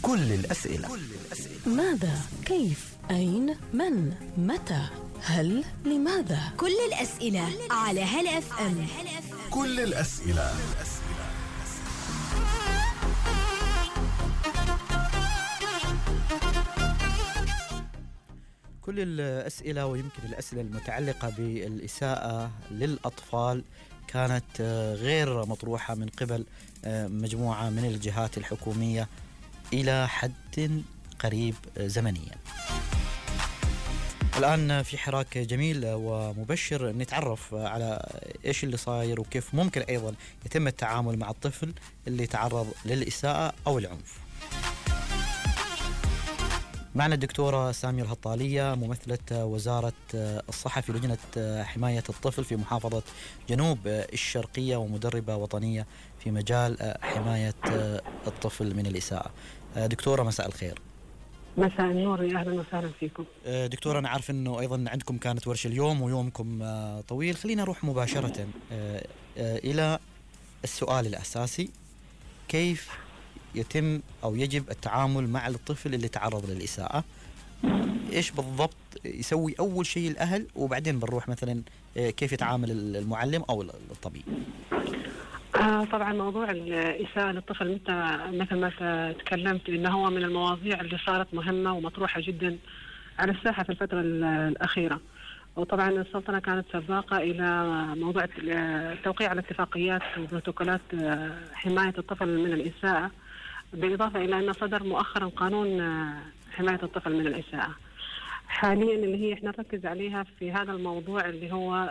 كل الأسئلة. ماذا؟ كيف؟ أين؟ من؟ متى؟ هل؟ لماذا؟ كل الأسئلة على هلا اف ام. كل الأسئلة. كل الأسئلة ويمكن الأسئلة المتعلقة بالإساءة للأطفال كانت غير مطروحة من قبل مجموعة من الجهات الحكومية إلى حد قريب زمنيا. الآن في حراك جميل ومبشر نتعرف على إيش اللي صاير وكيف ممكن أيضا يتم التعامل مع الطفل اللي تعرض للإساءة أو العنف. معنا الدكتورة سامية الهطالية ممثلة وزارة الصحة في لجنة حماية الطفل في محافظة جنوب الشرقية ومدربة وطنية في مجال حماية الطفل من الإساءة. دكتورة مساء الخير. مساء النور، يا أهلا وسهلا فيكم. دكتورة أنا عارف أنه أيضا عندكم كانت ورشة اليوم ويومكم طويل، خلينا نروح مباشرة إلى السؤال الأساسي: كيف يتم أو يجب التعامل مع الطفل اللي تعرض للإساءة؟ إيش بالضبط يسوي أول شيء الأهل، وبعدين بنروح مثلا كيف يتعامل المعلم أو الطبيب؟ طبعا موضوع الإساءة للطفل مثل ما تكلمت إنه هو من المواضيع اللي صارت مهمة ومطروحة جدا على الساحة في الفترة الأخيرة. وطبعا السلطنة كانت سباقة إلى موضوع التوقيع على اتفاقيات وبروتوكولات حماية الطفل من الإساءة، بالإضافة إلى أن صدر مؤخرا قانون حماية الطفل من الإساءة. حاليا اللي هي احنا نركز عليها في هذا الموضوع اللي هو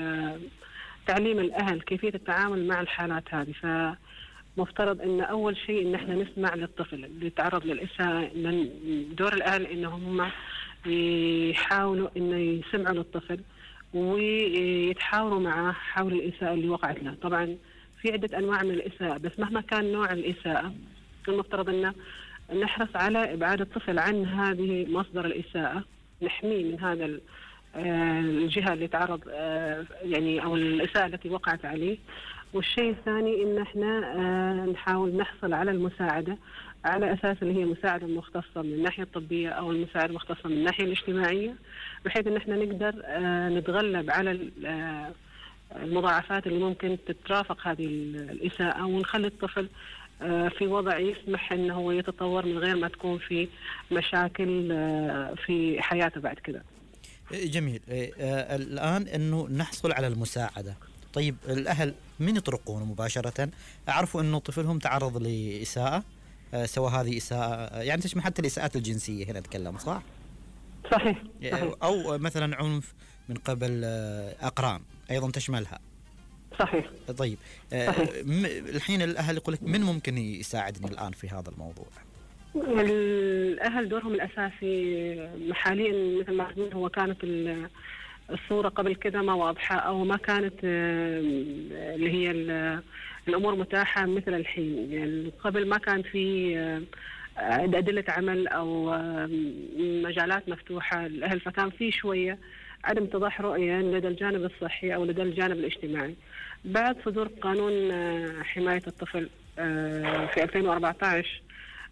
تعليم الأهل كيفية التعامل مع الحالات هذه. فمفترض أن أول شيء أن احنا نسمع للطفل اللي يتعرض للإساءة، إن دور الأهل إنهم يحاولوا إنه يسمعوا للطفل ويتحاوروا معه حول الإساءة اللي وقعت له. طبعا في عدة أنواع من الإساءة، بس مهما كان نوع الإساءة المفترض أن نحرص على إبعاد الطفل عن هذه مصدر الإساءة، نحميه من هذا الجهة اللي تعرض يعني أو الإساءة التي وقعت عليه. والشيء الثاني إن إحنا نحاول نحصل على المساعدة على أساس اللي هي مساعدة مختصة من الناحية الطبية أو المساعدة مختصة من الناحية الاجتماعية، بحيث إن إحنا نقدر نتغلب على المضاعفات اللي ممكن تترافق هذه الإساءة، ونخلي الطفل في وضع يسمح إنه هو يتطور من غير ما تكون في مشاكل في حياته بعد كده. جميل. الآن أنه نحصل على المساعدة. طيب الأهل من يطرقون مباشرة أعرفوا أنه طفلهم تعرض لإساءة، سواء هذه إساءة يعني تشمل حتى الإساءات الجنسية هنا نتكلم، صح؟ صحيح. أو مثلا عنف من قبل أقران أيضا تشملها. صحيح. طيب الحين الأهل يقول لك من ممكن يساعدني الآن في هذا الموضوع؟ الأهل دورهم الأساسي حاليا مثل ما قلنا، هو كانت الصورة قبل كده ما واضحة أو ما كانت اللي هي الأمور متاحة مثل الحين. يعني قبل ما كان في أدلة عمل أو مجالات مفتوحة للأهل، فكان في شوية عدم اتضاح رؤية لدى الجانب الصحي أو لدى الجانب الاجتماعي. بعد صدور قانون حماية الطفل في 2014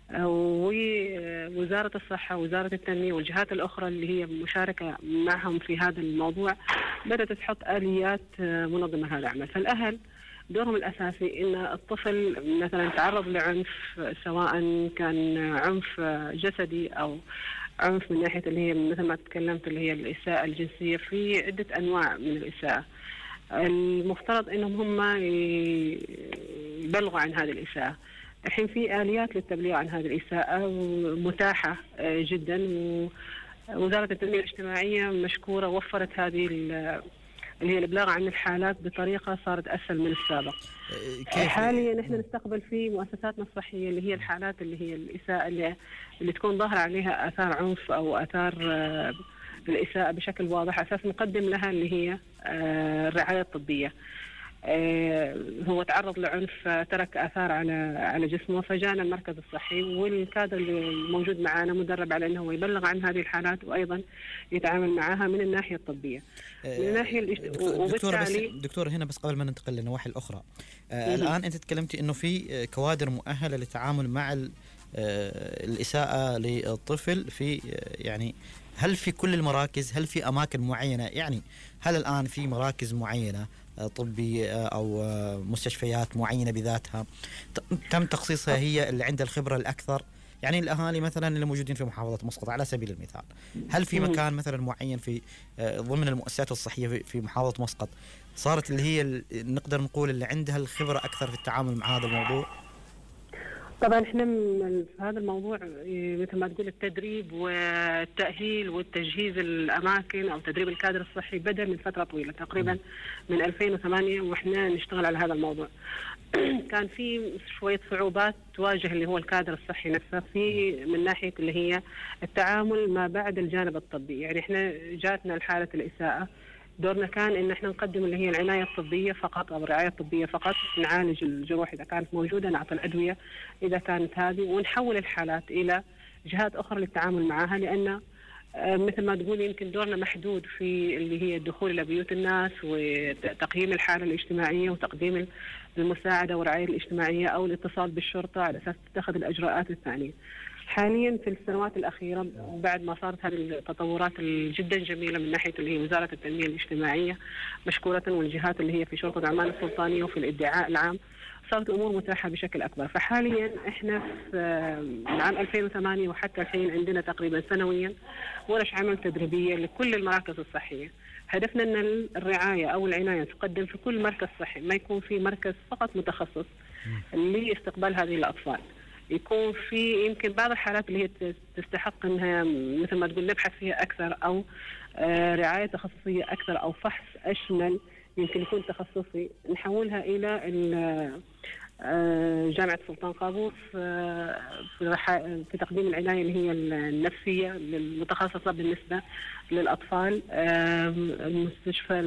ووزارة الصحة ووزارة التنمية والجهات الأخرى اللي هي مشاركة معهم في هذا الموضوع بدأت تحط آليات منظمة هذا العمل. فالأهل دورهم الأساسي إن الطفل مثلا تعرض لعنف، سواء كان عنف جسدي أو عنف من ناحية اللي هي مثل ما تكلمت اللي هي الإساءة الجنسية، في عدة أنواع من الإساءة. المفترض إنهم هم يبلغوا عن هذه الإساءة. الحين في آليات للتبليغ عن هذه الإساءة متاحة جدا، ووزارة التنمية الاجتماعية مشكورة وفرت هذه اللي هي الإبلاغ عن الحالات بطريقة صارت أسهل من السابق. حاليا نحن نستقبل في مؤسساتنا الصحية اللي هي الحالات اللي هي الإساءة اللي تكون ظاهر عليها آثار عنف أو آثار الإساءة بشكل واضح، أساس نقدم لها اللي هي الرعاية الطبية. هو تعرض لعنف، ترك آثار على جسمه، فجانا المركز الصحي والكادر الموجود معنا مدرب على أنه يبلغ عن هذه الحالات وأيضا يتعامل معها من الناحية الطبية. من الناحية دكتورة هنا بس قبل ما ننتقل للنواحي الأخرى، الآن أنت تكلمتي أنه في كوادر مؤهلة للتعامل مع الإساءة للطفل في يعني هل في كل المراكز؟ هل في أماكن معينة؟ يعني هل الآن في مراكز معينة طبية أو مستشفيات معينة بذاتها تم تخصيصها هي اللي عندها الخبرة الأكثر؟ يعني الأهالي مثلا اللي موجودين في محافظة مسقط على سبيل المثال، هل في مكان مثلا معين في ضمن المؤسسات الصحية في محافظة مسقط صارت اللي هي نقدر نقول اللي عندها الخبرة أكثر في التعامل مع هذا الموضوع؟ طبعا احنا في هذا الموضوع مثل ما تقول التدريب والتأهيل والتجهيز الأماكن أو تدريب الكادر الصحي بدأ من فترة طويلة تقريبا من 2008 وإحنا نشتغل على هذا الموضوع. كان في شوية صعوبات تواجه اللي هو الكادر الصحي نفسه في من ناحية اللي هي التعامل ما بعد الجانب الطبي. يعني احنا جاتنا الحالة الإساءة، دورنا كان ان احنا نقدم اللي هي العنايه الطبيه فقط او الرعايه الطبيه فقط، نعالج الجروح اذا كانت موجوده، نعطي الادويه اذا كانت هذه، ونحول الحالات الى جهات اخرى للتعامل معها، لان مثل ما تقول يمكن دورنا محدود في اللي هي الدخول الى بيوت الناس وتقييم الحاله الاجتماعيه وتقديم المساعده والرعايه الاجتماعيه او الاتصال بالشرطه على اساس تتخذ الاجراءات الثانيه. حاليا في السنوات الأخيرة بعد ما صارت هذه التطورات الجدا جميلة من ناحية اللي هي وزارة التنمية الاجتماعية مشكورة والجهات اللي هي في شرطة عمان السلطانية وفي الادعاء العام، صارت الأمور متاحة بشكل أكبر. فحاليا احنا في عام 2008 وحتى الحين عندنا تقريبا سنويا ورش عمل تدريبية لكل المراكز الصحية. هدفنا أن الرعاية أو العناية تقدم في كل مركز صحي، ما يكون في مركز فقط متخصص لاستقبال هذه الأطفال، يكون في يمكن بعض الحالات اللي هي تستحق انها مثل ما تقول نبحث فيها اكثر او رعايه تخصصيه اكثر او فحص اشمل يمكن يكون تخصصي، نحولها الى جامعه سلطان قابوس في تقديم العنايه اللي هي النفسيه المتخصصه بالنسبه للاطفال، المستشفى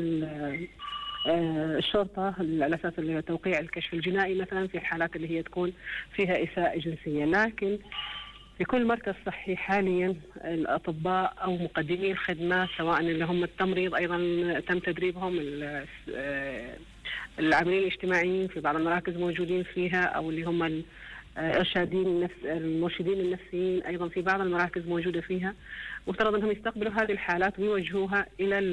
الشرطة على أساس توقيع الكشف الجنائي مثلا في الحالات اللي هي تكون فيها إساءة جنسية. لكن في كل مركز صحي حاليا الأطباء أو مقدمي الخدمات سواء اللي هم التمريض أيضا تم تدريبهم، العاملين الاجتماعيين في بعض المراكز موجودين فيها، أو اللي هم المرشدين النفسيين أيضا في بعض المراكز موجودة فيها، مفترض أنهم يستقبلوا هذه الحالات ويوجهوها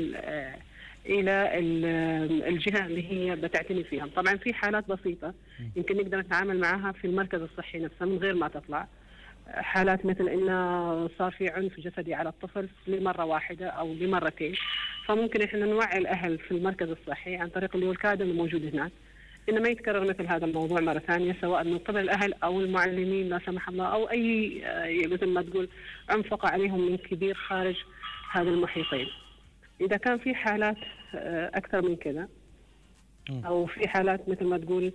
إلى الجهة اللي هي بتعتني فيها. طبعا في حالات بسيطة يمكن نقدر نتعامل معها في المركز الصحي نفسه من غير ما تطلع، حالات مثل إنه صار في عنف جسدي على الطفل لمرة واحدة أو لمرتين، فممكن إحنا نوعي الأهل في المركز الصحي عن طريق اللي هو الكادر الموجود هناك إنه ما يتكرر مثل هذا الموضوع مرة ثانية، سواء من قبل الأهل أو المعلمين لا سمح الله أو أي مثل ما تقول عنف وقع عليهم من كبير خارج هذا المحيطين. إذا كان في حالات أكثر من كذا أو في حالات مثل ما تقول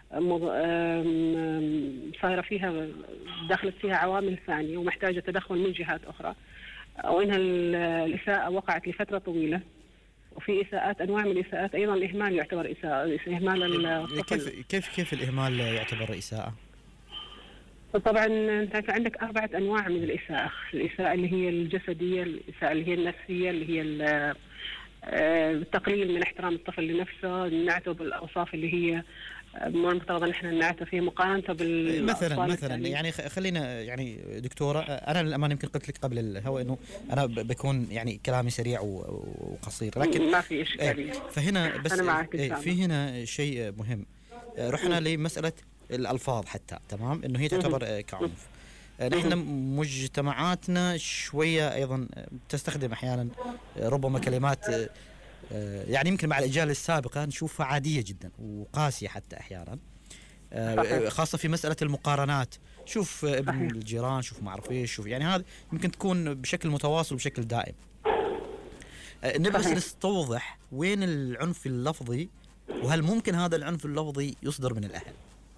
صايرة فيها دخلت فيها عوامل ثانية ومحتاجة تدخل من جهات أخرى، أو إنها الإساءة وقعت لفترة طويلة، وفي إساءات أنواع من الإساءات أيضا الإهمال يعتبر إساءة، إهمال الطفل. كيف الإهمال يعتبر إساءة؟ طبعا انت عندك 4 انواع من الاساءه، الاساءه اللي هي الجسديه، الاساءه اللي هي النفسيه اللي هي التقليل من احترام الطفل لنفسه، نعته بالاوصاف اللي هي مو المفترض ان احنا نعته فيها مقارنه مثلا يعني خلينا يعني دكتوره، انا للامانه يمكن قلت لك قبل الهواء انه انا بكون يعني كلامي سريع وقصير، لكن ما في اشكاليه. فهنا بس في هنا شيء مهم، رحنا لمساله الألفاظ حتى، تمام، إنه هي تعتبر كعنف. نحن مجتمعاتنا شوية أيضا تستخدم أحيانا ربما كلمات يعني يمكن مع الأجيال السابقة نشوفها عادية جدا وقاسية حتى أحيانا، خاصة في مسألة المقارنات، شوف ابن الجيران، شوف ما أعرف إيش، شوف يعني هذا يمكن تكون بشكل متواصل وبشكل دائم. نبي بس نستوضح وين العنف اللفظي، وهل ممكن هذا العنف اللفظي يصدر من الأهل؟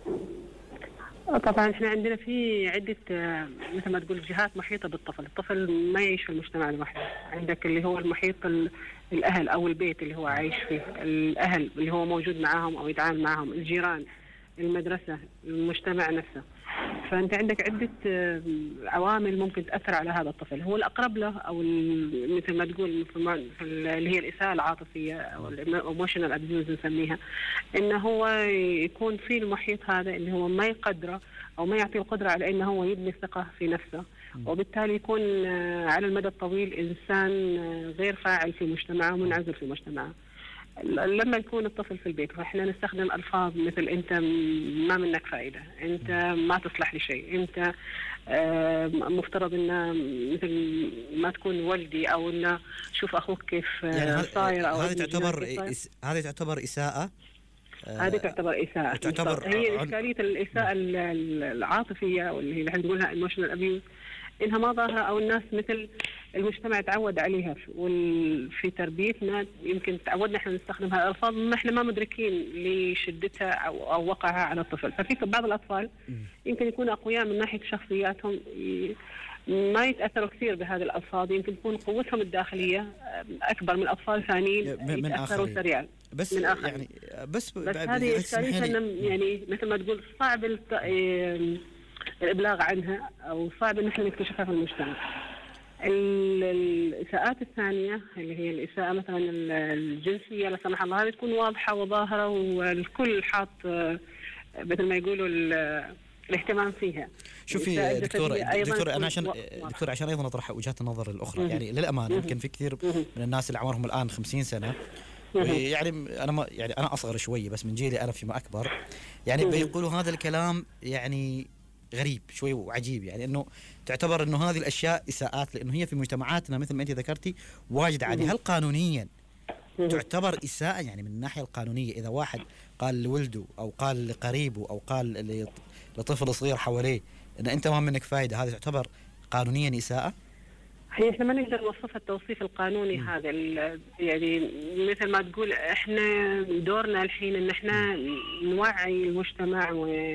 طبعا احنا عندنا في عدة مثل ما تقول جهات محيطة بالطفل، الطفل ما يعيش في المجتمع لوحده، عندك اللي هو المحيط الأهل أو البيت اللي هو عايش فيه، الأهل اللي هو موجود معهم أو يتعامل معهم، الجيران، المدرسة، المجتمع نفسه. فأنت عندك عدة عوامل ممكن تأثر على هذا الطفل، هو الأقرب له أو مثل ما تقول اللي هي الإساءة العاطفية أو الإيموشنال أبيوز نسميها، إنه هو يكون في المحيط هذا اللي هو ما يقدره أو ما يعطيه القدرة على أنه هو يبني ثقة في نفسه، وبالتالي يكون على المدى الطويل إنسان غير فاعل في مجتمعه ومنعزل في مجتمعه. لما يكون الطفل في البيت واحنا نستخدم الفاظ مثل انت ما منك فائده، انت ما تصلح لشيء، انت مفترض انه مثل ما تكون ولدي، او انه شوف اخوك كيف صاير، او هذه تعتبر اساءه. هذه تعتبر اساءه. هي اشكاليه الاساءه العاطفيه، واللي اللي نقولها ايموشنال ابيوز، انها ما ظاهره، او الناس مثل المجتمع تعود عليها في تربيتنا. يمكن تعودنا احنا نستخدم هذه الالفاظ ما احنا ما مدركين لشدتها او وقعها على الطفل. ففي بعض الاطفال يمكن يكونوا اقوياء من ناحيه شخصياتهم، ما يتاثروا كثير بهذه الالفاظ، يمكن تكون قوتهم الداخليه اكبر من اطفال ثانيين يتاثروا سريعا بس من يعني بس هذه اشكاليتها، يعني مثل ما تقول صعب الإبلاغ عنها، أو صعب إن احنا نكتشفها في المجتمع. الإساءات الثانية اللي هي الإساءة مثلا الجنسية لا سمح الله، هذه تكون واضحة وظاهرة والكل حاط مثل ما يقولوا الاهتمام فيها. شوفي دكتورة أنا عشان أيضا أطرح وجهات النظر الأخرى. يعني للأمانة يمكن في كثير من الناس اللي عمرهم الآن 50 سنة، يعني أنا أصغر شوي بس من جيلي أنا فيما أكبر، يعني بيقولوا هذا الكلام يعني غريب شوي وعجيب، يعني انه تعتبر انه هذه الاشياء اساءات، لانه هي في مجتمعاتنا مثل ما انت ذكرتي واجد عادي. هل قانونيا تعتبر اساءه؟ يعني من الناحيه القانونيه اذا واحد قال لولده او قال لقريبه او قال لطفل صغير حواليه ان انت ما منك فايده، هذا تعتبر قانونيا اساءه؟ هي احنا ما نقدر نوصفها التوصيف القانوني هذا، يعني مثل ما تقول احنا دورنا الحين ان احنا نوعي المجتمع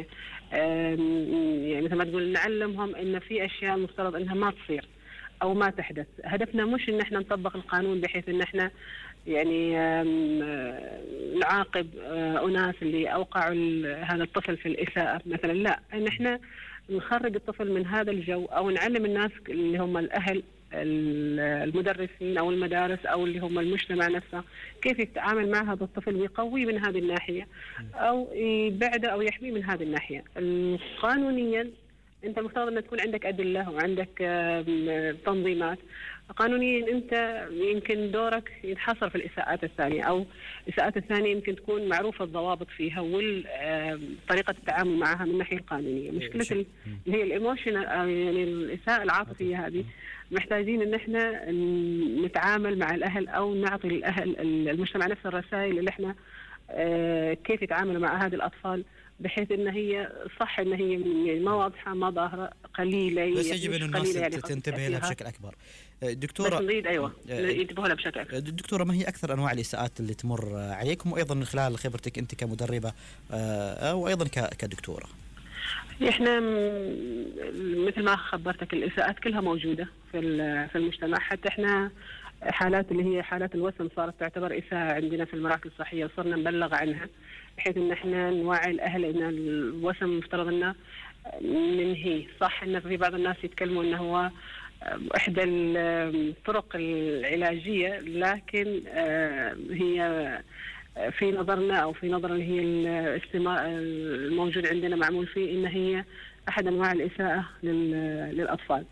يعني مثل ما تقول نعلمهم ان في اشياء مفترض انها ما تصير او ما تحدث. هدفنا مش ان احنا نطبق القانون بحيث ان احنا يعني نعاقب اناس اللي اوقعوا هذا الطفل في الاساءة مثلا، لا، ان احنا نخرج الطفل من هذا الجو، او نعلم الناس اللي هم الاهل المدرسين او المدارس او اللي هم المجتمع نفسه كيف يتعامل مع هذا الطفل ويقويه من هذه الناحيه، او يبعده او يحميه من هذه الناحيه. قانونيا انت المفترض ان تكون عندك ادله وعندك تنظيمات. قانونيا انت يمكن دورك ينحصر في الاساءات الثانيه، او الاساءات الثانيه يمكن تكون معروفه الضوابط فيها وطريقه التعامل معها من الناحيه القانونيه. مشكله اللي هي الايموشنال يعني الاساءه العاطفيه هذه، محتاجين ان احنا نتعامل مع الاهل او نعطي الاهل المجتمع نفس الرسائل اللي احنا كيف يتعاملوا مع هذه الاطفال، بحيث ان هي صح ان هي يعني ما واضحه ما ظاهره قليله، بس يجب ان الناس يعني تنتبه لها بشكل اكبر. دكتوره نريد ينتبهوا لها بشكل اكبر. دكتوره، ما هي اكثر انواع الاساءات اللي تمر عليكم، وايضا من خلال خبرتك انت كمدربه وايضا كدكتوره؟ احنا مثل ما خبرتك الاساءات كلها موجوده في المجتمع، حتى احنا حالات اللي هي حالات الوسم صارت تعتبر اساءه عندنا في المراكز الصحيه، وصرنا نبلغ عنها بحيث ان احنا نوعي الاهل ان الوسم مفترض انه ننهيه. صح ان في بعض الناس يتكلموا انه هو احدى الطرق العلاجيه، لكن هي في نظرنا او في نظر اللي هي الموجود عندنا معمول فيه ان هي احد انواع الاساءه للاطفال.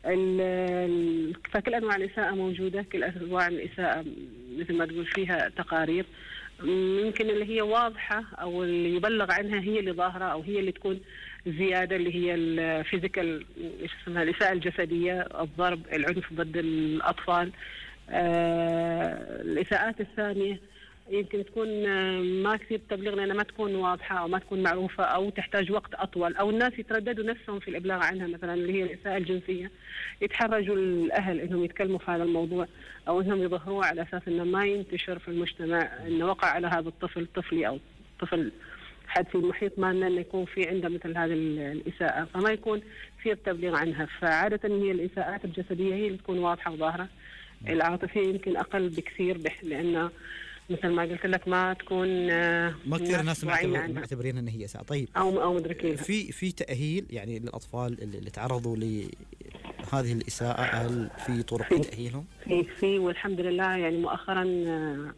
فكل انواع الاساءه موجوده، كل انواع الاساءه مثل ما تقول فيها تقارير، يمكن اللي هي واضحه او اللي يبلغ عنها هي اللي ظاهره او هي اللي تكون زياده، اللي هي الفيزيكال ايش اسمها الاساءه الجسديه، الضرب، العنف ضد الاطفال. الاساءات الثانيه يمكن تكون ما كثير تبلغ لأنها ما تكون واضحة أو ما تكون معروفة أو تحتاج وقت أطول، أو الناس يترددوا نفسهم في الإبلاغ عنها، مثلا اللي هي الإساءة الجنسية، يتحرجوا الأهل إنهم يتكلموا في هذا الموضوع أو إنهم يظهروه على أساس إنه ما ينتشر في المجتمع إنه وقع على هذا الطفل طفلي أو طفل حد في المحيط مالنا إنه يكون في عنده مثل هذه الإساءة، فما يكون في تبليغ عنها. فعادة هي الإساءات الجسدية هي اللي تكون واضحة وظاهرة، العاطفية يمكن أقل بكثير لأنه مثل ما قلت لك ما تكون ما كثير الناس معتبرين ان هي اساءة. طيب او مدركين في تاهيل يعني للاطفال اللي تعرضوا لهذه الاساءة، هل في طرق تاهيلهم؟ في والحمد لله يعني مؤخرا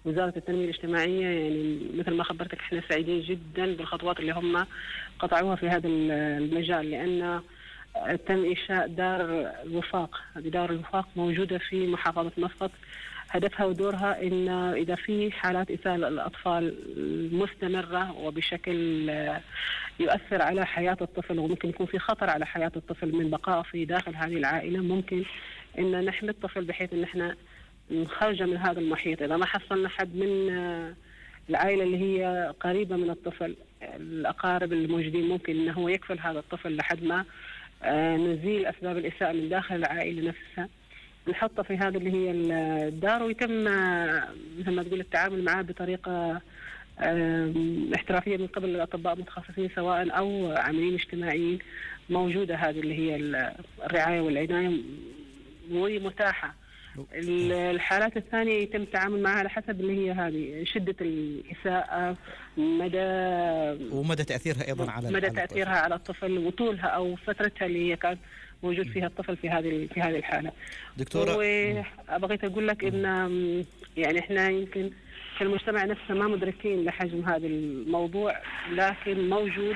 وزارة التنمية الاجتماعية يعني مثل ما خبرتك احنا سعيدين جدا بالخطوات اللي هم قطعوها في هذا المجال، لأن تم إنشاء دار الوفاق. هذه دار الوفاق موجودة في محافظة مسقط. هدفها ودورها إن إذا في حالات إساءة للأطفال مستمرة وبشكل يؤثر على حياة الطفل، وممكن يكون في خطر على حياة الطفل من بقائه في داخل هذه العائلة، ممكن إن نحمي الطفل بحيث إن إحنا نخرجه من هذا المحيط. إذا ما حصلنا حد من العائلة اللي هي قريبة من الطفل، الأقارب الموجودين، ممكن إنه هو يكفل هذا الطفل لحد ما نزيل أسباب الإساءة من داخل العائلة نفسها، نحطه في هذا اللي هي الدار، ويتم مثل ما تقول التعامل معه بطريقة احترافية من قبل الأطباء المتخصصين سواء أو عاملين اجتماعيين. موجودة هذه اللي هي الرعاية والعناية ومتاحة. الحالات الثانية يتم التعامل معها على حسب اللي هي هذه شدة الإساءة، ومدى تأثيرها أيضا على تأثيرها على الطفل، وطولها أو فترتها اللي هي كان موجود فيها الطفل في هذه الحالة. دكتورة، وبغيت أقول لك إن يعني إحنا يمكن في المجتمع نفسه ما مدركين لحجم هذا الموضوع، لكن موجود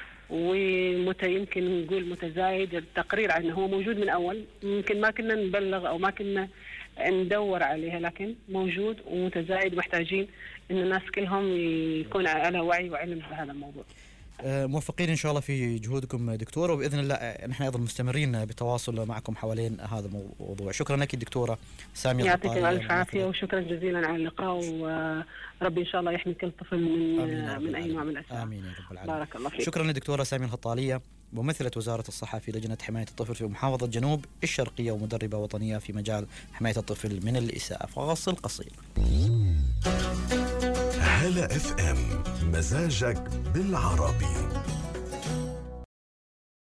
يمكن نقول متزايد. التقرير عنه هو موجود من أول، يمكن ما كنا نبلغ أو ما كنا ندور عليها، لكن موجود ومتزايد، محتاجين إن الناس كلهم يكون على وعي وعلم بهذا الموضوع. موفقين إن شاء الله في جهودكم دكتورة، وبإذن الله نحن أيضا مستمرين بتواصل معكم حوالين هذا الموضوع. شكرا لك دكتورة سامية يعطيك الف عافية وشكرا جزيلا على اللقاء، وربي إن شاء الله يحمي كل طفل من أي نوع من الأسباب. آمين يا رب العالمين. بارك الله فيك. شكرا للدكتورة سامية الخطالية، ممثلة وزارة الصحة في لجنة حماية الطفل في محافظة جنوب الشرقية، ومدربة وطنية في مجال حماية الطفل من الإساءة. فاصل قصير. هلا FM، مزاجك بالعربي.